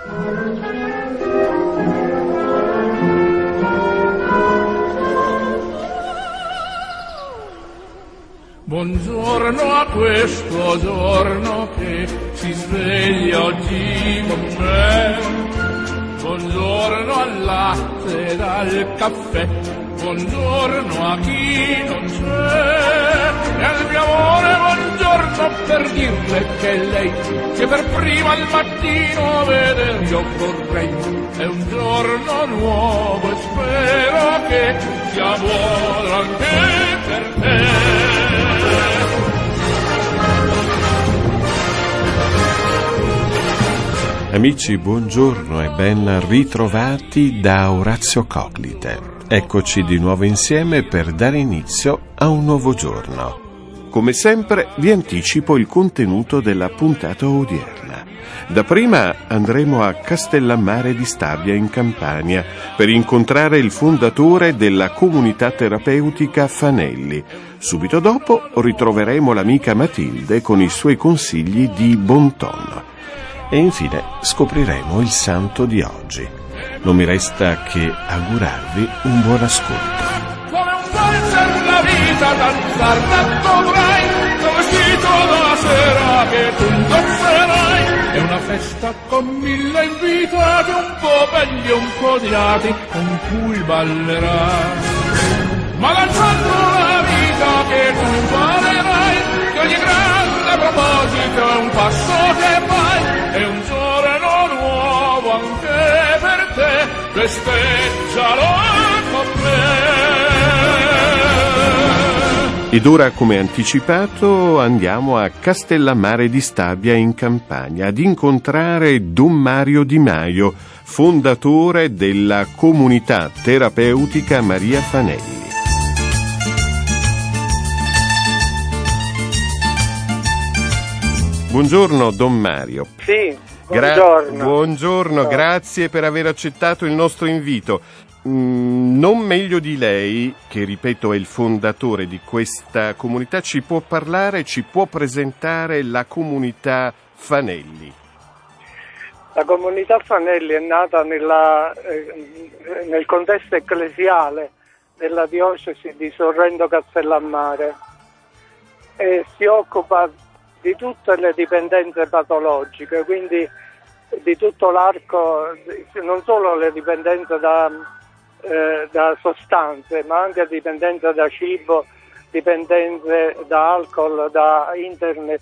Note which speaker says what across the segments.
Speaker 1: Buongiorno a questo giorno che si sveglia oggi con me. Buongiorno al latte ed al caffè. Buongiorno a chi non c'è. E al mio amore buongiorno per dirle che lei, che per prima al mattino vedere io vorrei. È un giorno nuovo e spero che sia buono anche per te.
Speaker 2: Amici, buongiorno e ben ritrovati da Orazio Coclite. Eccoci di nuovo insieme per dare inizio a un nuovo giorno. Come sempre vi anticipo il contenuto della puntata odierna. Dapprima andremo a Castellammare di Stabia in Campania per incontrare il fondatore della comunità terapeutica Fanelli. Subito dopo ritroveremo l'amica Matilde con i suoi consigli di bon ton. E infine scopriremo il santo di oggi. Non mi resta che augurarvi un buon ascolto.
Speaker 1: Come un valzer la vita danzar dovrai, come vestito la sera che tu indosserai. È una festa con 1000 invitati, un po' belli e un po' odiati, con cui ballerai. Ma lanciando la vita che tu valerai, che ogni grande proposito è un passo che vai. È un giorno nuovo anche per te, festeggialo con me.
Speaker 2: Ed ora, come anticipato, andiamo a Castellammare di Stabia in Campania ad incontrare Don Mario Di Maio, fondatore della comunità terapeutica Maria Fanelli. Buongiorno Don Mario.
Speaker 3: Sì, buongiorno.
Speaker 2: Buongiorno, grazie per aver accettato il nostro invito. Non meglio di lei, che ripeto è il fondatore di questa comunità, ci può parlare, ci può presentare la comunità Fanelli.
Speaker 3: La comunità Fanelli è nata nel contesto ecclesiale della diocesi di Sorrento Castellammare e si occupa di tutte le dipendenze patologiche, quindi di tutto l'arco, non solo le dipendenze da sostanze, ma anche dipendenze da cibo, dipendenze da alcol, da internet,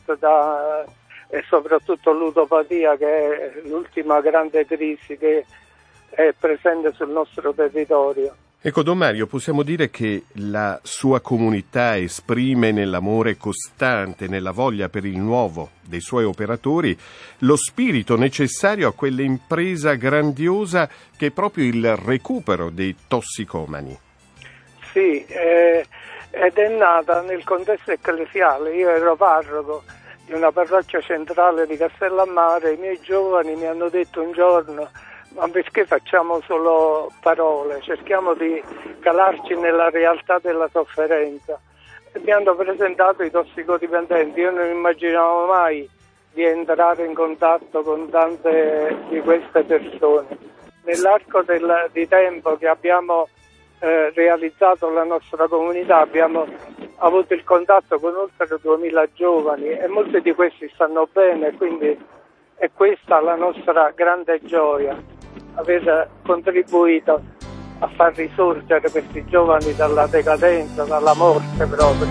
Speaker 3: e soprattutto ludopatia, che è l'ultima grande crisi che è presente sul nostro territorio.
Speaker 2: Ecco, Don Mario, possiamo dire che la sua comunità esprime nell'amore costante, nella voglia per il nuovo dei suoi operatori, lo spirito necessario a quell'impresa grandiosa che è proprio il recupero dei tossicomani. Sì,
Speaker 3: ed è nata nel contesto ecclesiale. Io ero parroco di una parrocchia centrale di Castellammare. I miei giovani mi hanno detto un giorno: ma perché facciamo solo parole? Cerchiamo di calarci nella realtà della sofferenza. E mi hanno presentato i tossicodipendenti. Io non immaginavo mai di entrare in contatto con tante di queste persone. Nell'arco di tempo che abbiamo realizzato la nostra comunità abbiamo avuto il contatto con oltre 2000 giovani e molti di questi stanno bene, quindi è questa la nostra grande gioia, aver contribuito a far risorgere questi giovani dalla decadenza, dalla morte proprio.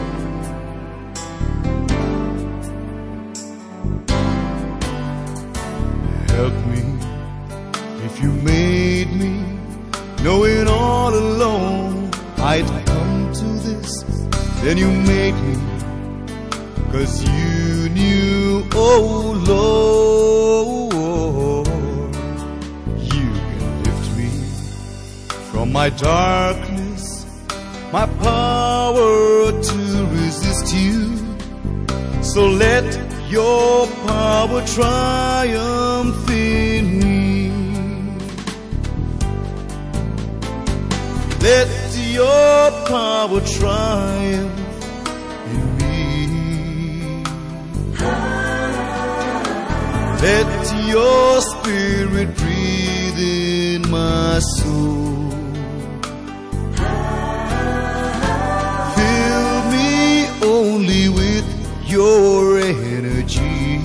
Speaker 4: Help me if you made me, knowing all along I'd come to this. Then you made me, 'cause you knew, oh Lord, you can lift me from my darkness, my power to resist you. So let your power triumph in me. Let your power triumph in me. Let your spirit breathe in my soul. Fill me only with your energy.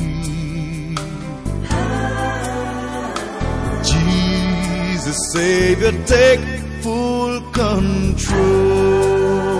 Speaker 4: Jesus, Savior, take full control.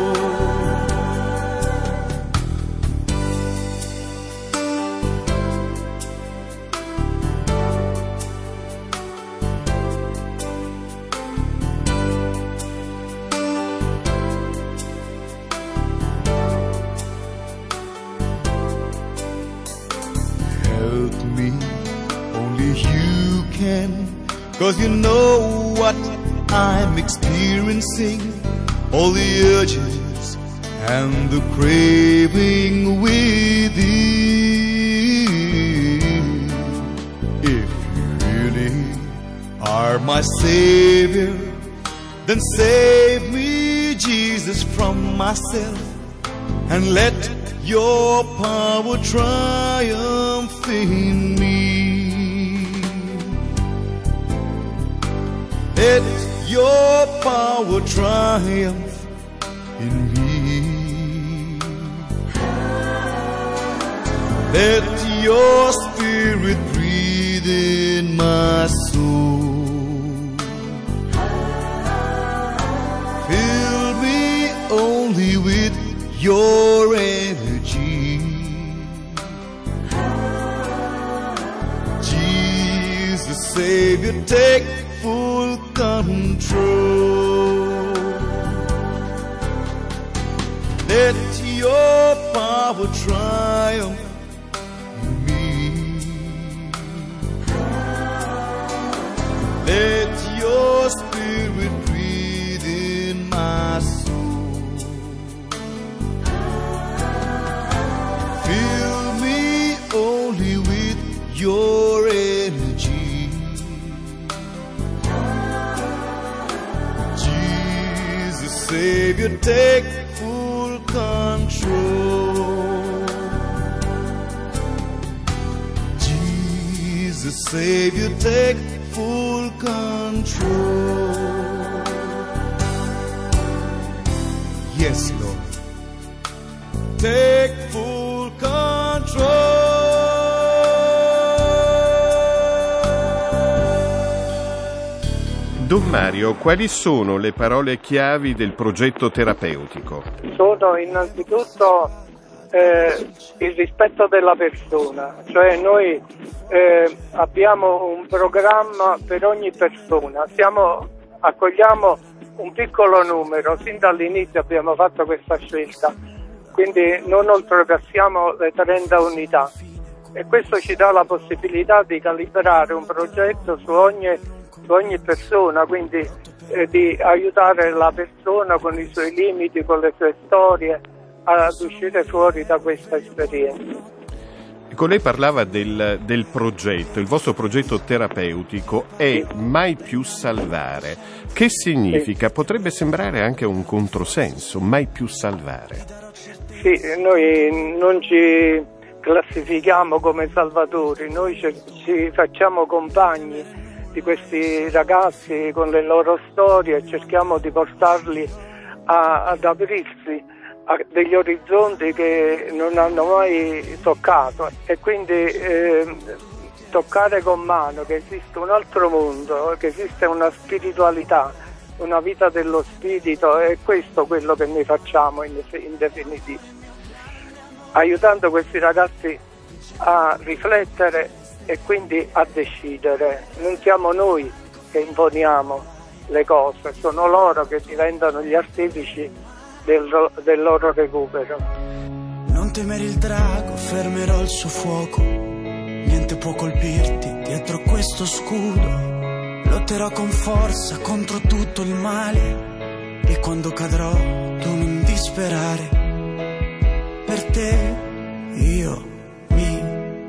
Speaker 4: Help me, only you can, 'cause you know what I'm experiencing, all the urges and the craving within. If you really are my Savior, then save me, Jesus, from myself, and let your power triumph in me. Let your power triumph in me. Let your spirit breathe in my soul. Fill me only with your energy. Jesus, Savior, take full control. Let your power triumph in me. Let your spirit breathe in my soul. Fill me only with your energy. Jesus, Savior, take full control. Jesus, Savior, take full control. Yes, Lord, take full control.
Speaker 2: Don Mario, quali sono le parole chiavi del progetto terapeutico?
Speaker 3: Sono innanzitutto il rispetto della persona, cioè noi abbiamo un programma per ogni persona, accogliamo un piccolo numero, sin dall'inizio abbiamo fatto questa scelta, quindi non oltrepassiamo le 30 unità e questo ci dà la possibilità di calibrare un progetto su ogni persona, quindi di aiutare la persona con i suoi limiti, con le sue storie ad uscire fuori da questa esperienza.
Speaker 2: Ecco, lei parlava del progetto, il vostro progetto terapeutico è Mai più salvare. Che significa?
Speaker 3: Sì.
Speaker 2: Potrebbe sembrare anche un controsenso, mai più salvare.
Speaker 3: Sì, noi non ci classifichiamo come salvatori, noi ci facciamo compagni di questi ragazzi con le loro storie e cerchiamo di portarli ad aprirsi a degli orizzonti che non hanno mai toccato e quindi toccare con mano che esiste un altro mondo, che esiste una spiritualità, una vita dello spirito, è questo quello che noi facciamo in definitivo, aiutando questi ragazzi a riflettere e quindi a decidere. Non siamo noi che imponiamo le cose, sono loro che diventano gli artefici del loro recupero.
Speaker 5: Non temere il drago, fermerò il suo fuoco, niente può colpirti dietro questo scudo. Lotterò con forza contro tutto il male e quando cadrò tu non disperare. Per te io mi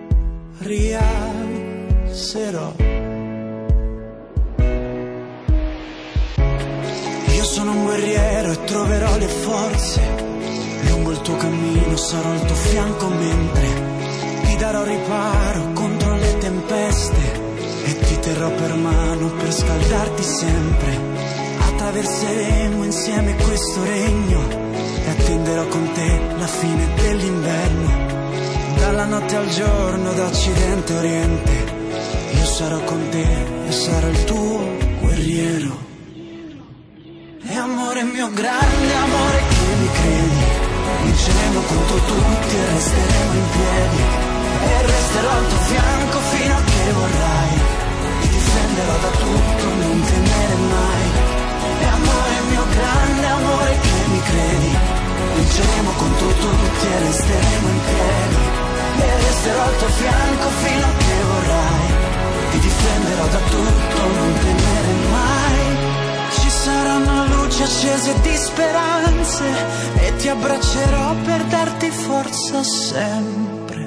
Speaker 5: rialzerò. Io sono un guerriero e troverò le forze. Lungo il tuo cammino sarò al tuo fianco mentre ti darò riparo contro le tempeste. celeste e ti terrò per mano per scaldarti sempre. Attraverseremo insieme questo regno e attenderò con te la fine dell'inverno. Dalla notte al giorno, da occidente a oriente, io sarò con te e sarò il tuo guerriero. E amore mio, grande amore che mi credi, vinceremo contro tutti e resteremo in piedi. E resterò al tuo fianco fino a che vorrai, ti difenderò da tutto, non temere mai. E amore mio, grande amore che mi credi, vinceremo contro tutti e resteremo in piedi. E resterò al tuo fianco fino a che vorrai, ti difenderò da tutto, non temere mai. Ci saranno luci accese di speranze e ti abbraccerò per darti forza sempre.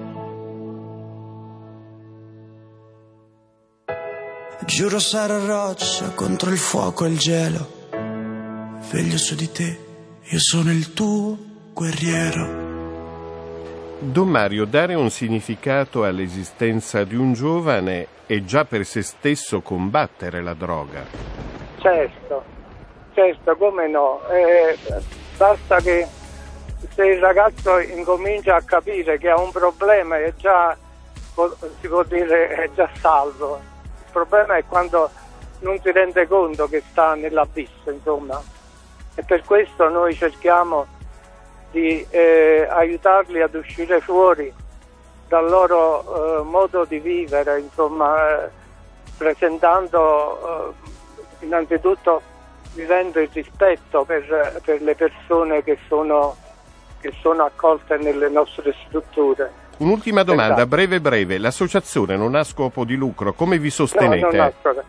Speaker 5: Giuro sarò roccia contro il fuoco e il gelo, veglio su di te, io sono il tuo guerriero.
Speaker 2: Don Mario, dare un significato all'esistenza di un giovane è già per se stesso combattere la droga.
Speaker 3: Certo, come no. Basta che se il ragazzo incomincia a capire che ha un problema è già, si può dire, è già salvo. Il problema è quando non si rende conto che sta nell'abisso, insomma. E per questo noi cerchiamo di aiutarli ad uscire fuori dal loro modo di vivere, insomma, presentando innanzitutto, vivendo il rispetto per le persone che sono accolte nelle nostre strutture.
Speaker 2: Un'ultima domanda, breve. L'associazione non ha scopo di lucro, come vi sostenete?
Speaker 3: No, non ha scopo.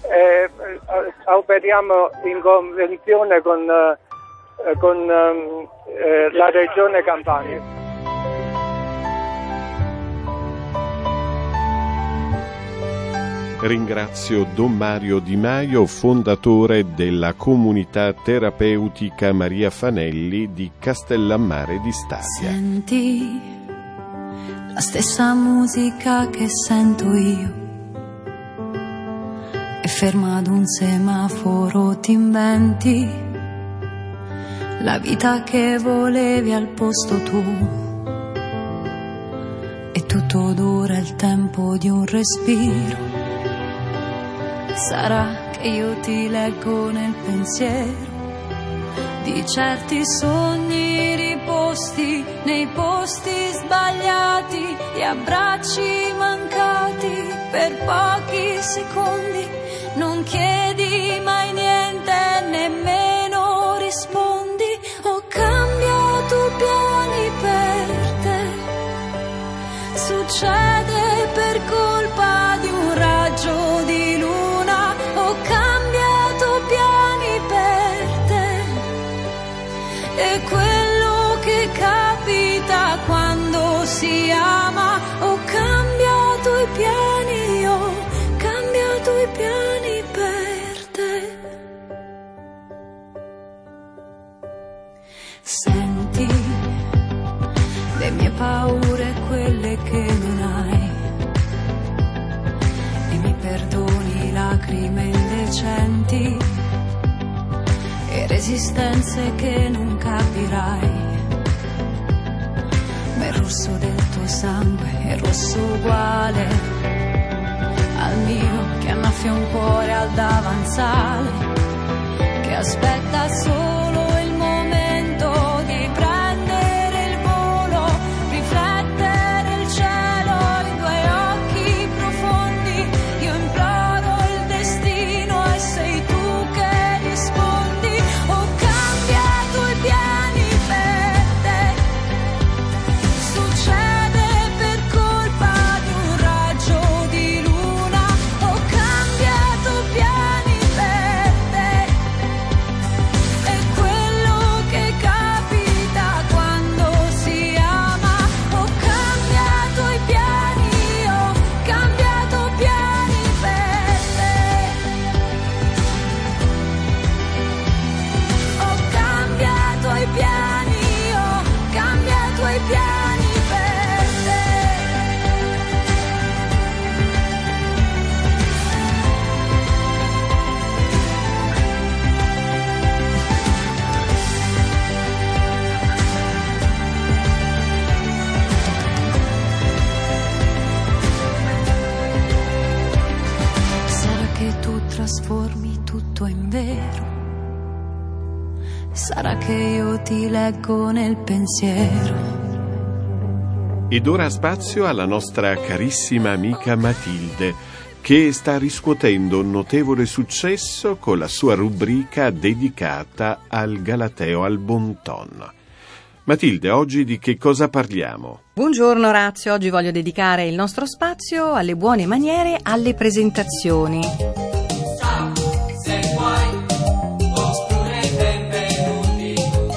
Speaker 3: Operiamo in convenzione con la Regione Campania.
Speaker 2: Ringrazio Don Mario Di Maio, fondatore della comunità terapeutica Maria Fanelli di Castellammare di Stabia.
Speaker 6: Senti la stessa musica che sento io, e ferma ad un semaforo ti inventi la vita che volevi al posto tuo, e tutto dura il tempo di un respiro. Sarà che io ti leggo nel pensiero di certi sogni riposti nei posti sbagliati, e abbracci mancati per pochi secondi. Non chiedi mai niente, nemmeno rispondi. Ho cambiato piani per te, succede per colpa di un raggio di luna. Ho cambiato piani per te, è quello che capita quando si ama. Ho cambiato i piani, ho cambiato i piani per te. Senti le mie paure, quelle che non hai, e mi perdoni lacrime indecenti e resistenze che non capirai. Ma il rosso del tuo sangue è rosso uguale al mio, che annaffia un cuore al davanzale, che aspetta solo il momento di prendere il volo, riflettere il cielo in due occhi profondi. Io imploro il destino e sei tu che rispondi. Ho cambiato i piani per te, succede per colpa di un raggio di luna. Ho cambiato piani per te, e trasformi tutto in vero. Sarà che io ti leggo nel pensiero.
Speaker 2: Ed ora spazio alla nostra carissima amica Matilde, che sta riscuotendo un notevole successo con la sua rubrica dedicata al galateo, al bon ton. Matilde, oggi di che cosa parliamo?
Speaker 7: Buongiorno Orazio, oggi voglio dedicare il nostro spazio alle buone maniere, alle presentazioni.
Speaker 8: Ciao, se vuoi, oppure benvenuti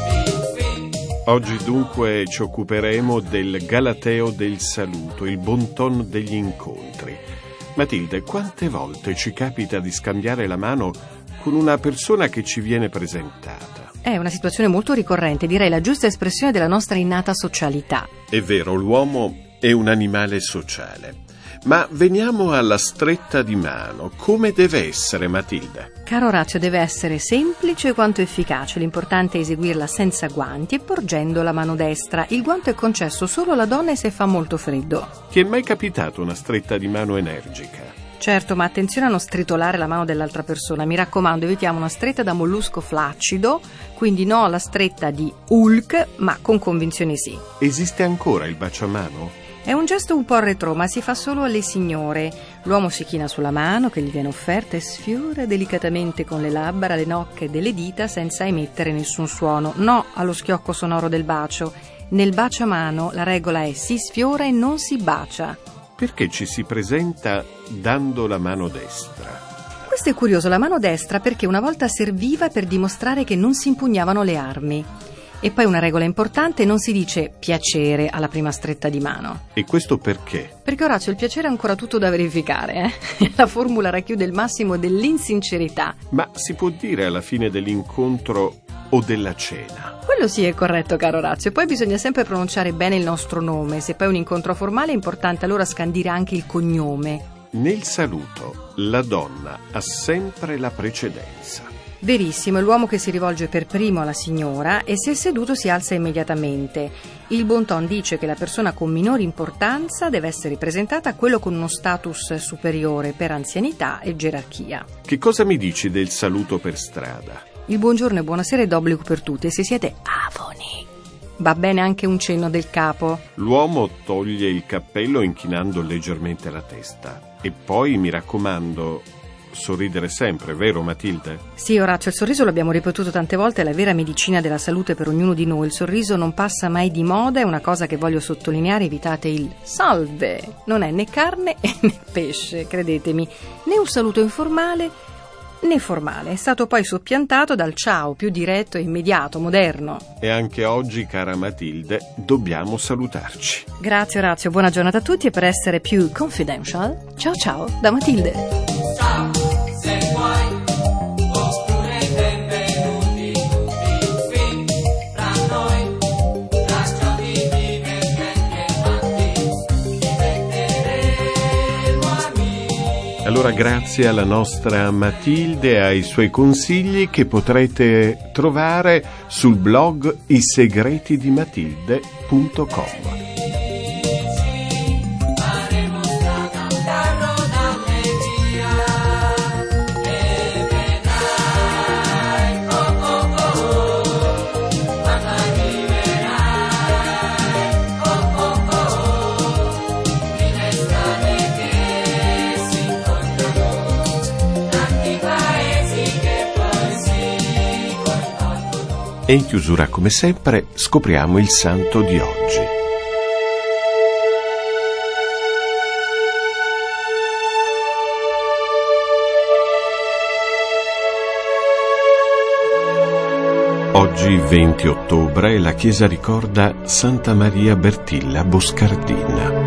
Speaker 8: tutti qui.
Speaker 2: Oggi dunque ci occuperemo del galateo del saluto, il bon ton degli incontri. Matilde, quante volte ci capita di scambiare la mano con una persona che ci viene presentata?
Speaker 7: È una situazione molto ricorrente, direi la giusta espressione della nostra innata socialità.
Speaker 2: È vero, l'uomo è un animale sociale. Ma veniamo alla stretta di mano. Come deve essere, Matilde?
Speaker 7: Caro Orazio, deve essere semplice quanto efficace. L'importante è eseguirla senza guanti e porgendo la mano destra. Il guanto è concesso solo alla donna e se fa molto freddo.
Speaker 2: Ti è mai capitato una stretta di mano energica?
Speaker 7: Certo, ma attenzione a non stritolare la mano dell'altra persona. Mi raccomando, evitiamo una stretta da mollusco flaccido, quindi no alla stretta di Hulk, ma con convinzione sì.
Speaker 2: Esiste ancora il baciamano?
Speaker 7: È un gesto un po' retro, ma si fa solo alle signore. L'uomo si china sulla mano che gli viene offerta e sfiora delicatamente con le labbra le nocche delle dita senza emettere nessun suono. No allo schiocco sonoro del bacio. Nel baciamano la regola è si sfiora e non si bacia.
Speaker 2: Perché ci si presenta dando la mano destra?
Speaker 7: Questo è curioso, la mano destra perché una volta serviva per dimostrare che non si impugnavano le armi. E poi una regola importante, non si dice piacere alla prima stretta di mano.
Speaker 2: E questo perché?
Speaker 7: Perché Orazio, il piacere è ancora tutto da verificare, La formula racchiude il massimo dell'insincerità.
Speaker 2: Ma si può dire alla fine dell'incontro o della cena?
Speaker 7: Quello sì è corretto, caro Orazio. Poi bisogna sempre pronunciare bene il nostro nome. Se poi è un incontro formale è importante allora scandire anche il cognome.
Speaker 2: Nel saluto la donna ha sempre la precedenza.
Speaker 7: Verissimo, è l'uomo che si rivolge per primo alla signora e se è seduto si alza immediatamente. Il bon ton dice che la persona con minore importanza deve essere presentata a quello con uno status superiore per anzianità e gerarchia.
Speaker 2: Che cosa mi dici del saluto per strada?
Speaker 7: Il buongiorno e buonasera è d'obbligo per tutti e se siete avoni va bene anche un cenno del capo.
Speaker 2: L'uomo toglie il cappello inchinando leggermente la testa. E poi, mi raccomando, sorridere sempre, vero Matilde?
Speaker 7: Sì, Orazio, il sorriso l'abbiamo ripetuto tante volte, è la vera medicina della salute per ognuno di noi. Il sorriso non passa mai di moda, è una cosa che voglio sottolineare, evitate il salve. Non è né carne né pesce, credetemi, né un saluto informale né formale. È stato poi soppiantato dal ciao più diretto e immediato, moderno.
Speaker 2: E anche oggi, cara Matilde, dobbiamo salutarci.
Speaker 7: Grazie Orazio, buona giornata a tutti e per essere più confidential, ciao ciao da Matilde.
Speaker 8: Ciao, se vuoi, oppure benvenuti tutti qui tra noi. Braccia di divertenti e matti, diventeremo amici.
Speaker 2: Allora grazie alla nostra Matilde e ai suoi consigli che potrete trovare sul blog isegretidimmatilde.com. E in chiusura, come sempre, scopriamo il santo di oggi. Oggi, 20 ottobre, la Chiesa ricorda Santa Maria Bertilla Boscardina.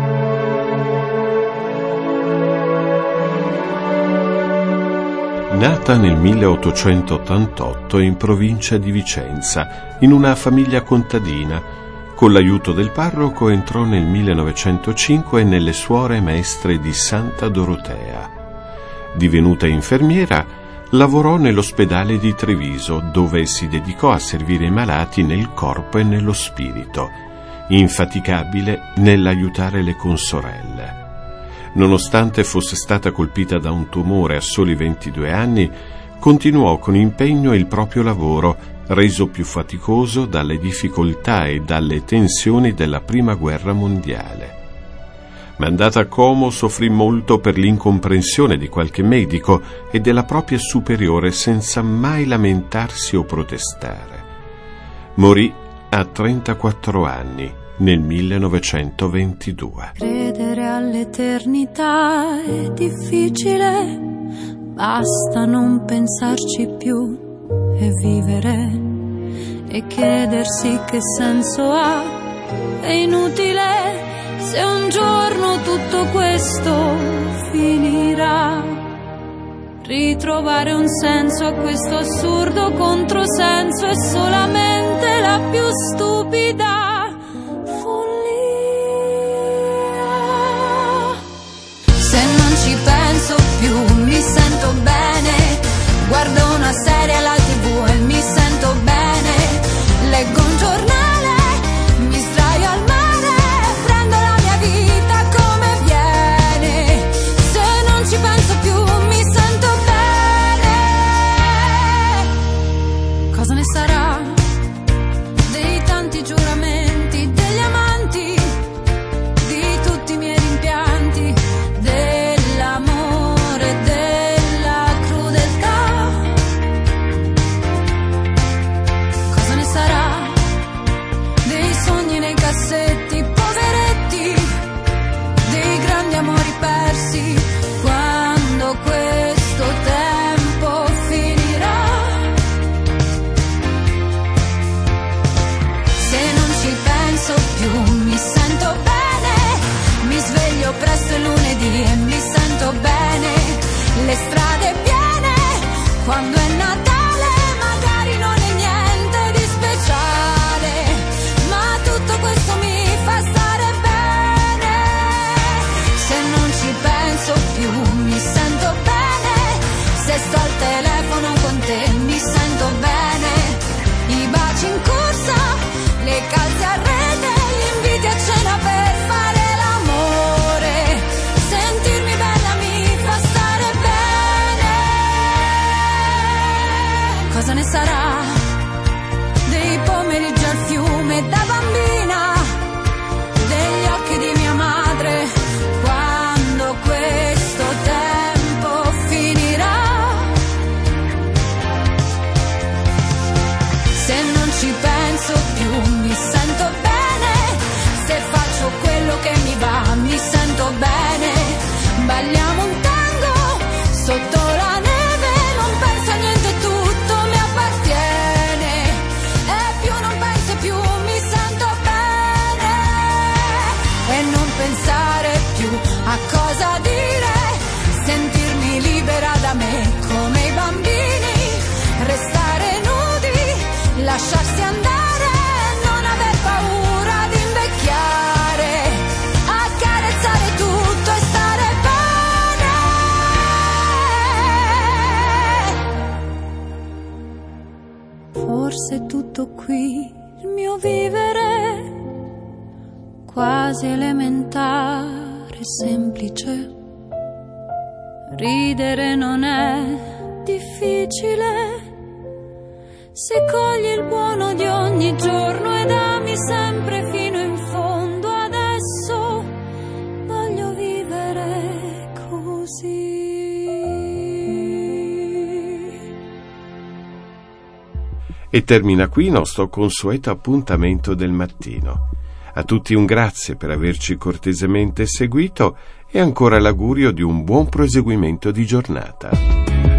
Speaker 2: Nata nel 1888 in provincia di Vicenza, in una famiglia contadina, con l'aiuto del parroco entrò nel 1905 nelle suore maestre di Santa Dorotea. Divenuta infermiera, lavorò nell'ospedale di Treviso, dove si dedicò a servire i malati nel corpo e nello spirito, infaticabile nell'aiutare le consorelle. Nonostante fosse stata colpita da un tumore a soli 22 anni, continuò con impegno il proprio lavoro, reso più faticoso dalle difficoltà e dalle tensioni della Prima Guerra Mondiale. Mandata a Como, soffrì molto per l'incomprensione di qualche medico e della propria superiore, senza mai lamentarsi o protestare. Morì a 34 anni nel 1922.
Speaker 6: Credere all'eternità è difficile, basta non pensarci più e vivere, e chiedersi che senso ha. È inutile se un giorno tutto questo finirà. Ritrovare un senso a questo assurdo controsenso è solamente la più stupida follia. Se non ci penso più mi sento bene, guardo una serie alla TV e mi sento bene, leggo un giornale, mi sdraio al mare, prendo la mia vita come viene. Se non ci penso più mi sento bene. Cosa ne sarà dei tanti giuramenti degli amanti, di tutti i miei rimpianti, dell'amore e della crudeltà? Cosa ne sarà dei sogni nei cassetti, poveretti, dei grandi amori persi, quando questo tempo finirà? Se non ci penso più mi sento bene, mi sveglio presto il lunedì e mi sento bene, le strade piene, quando è Natale magari non è niente di speciale, ma tutto questo mi fa stare bene. Se non ci penso più mi sento bene, se sto al telefono con te mi sento bene, i baci in corsa, le calze a rete, gli inviti a cena per fare l'amore, sentirmi bella mi fa stare bene. Cosa ne sarà dei pomeriggi al fiume da bambina, degli occhi di mia madre, quando questo tempo finirà? Se non ci penso più mi sento bene, se faccio quello che mi va mi sento bene, balliamo un tango sotto la neve, non penso a niente, tutto mi appartiene, e più non penso più mi sento bene, e non pensare più a cosa dire, sentirmi libera da me come i bambini, restare nudi, lasciarsi andare, non aver paura di invecchiare, accarezzare tutto e stare bene. Forse è tutto qui il mio vivere, quasi elementare, semplice. Ridere non è difficile, se cogli il buono di ogni giorno ed ami sempre fino in fondo. Adesso voglio vivere così.
Speaker 2: E termina qui il nostro consueto appuntamento del mattino. A tutti un grazie per averci cortesemente seguito e ancora l'augurio di un buon proseguimento di giornata.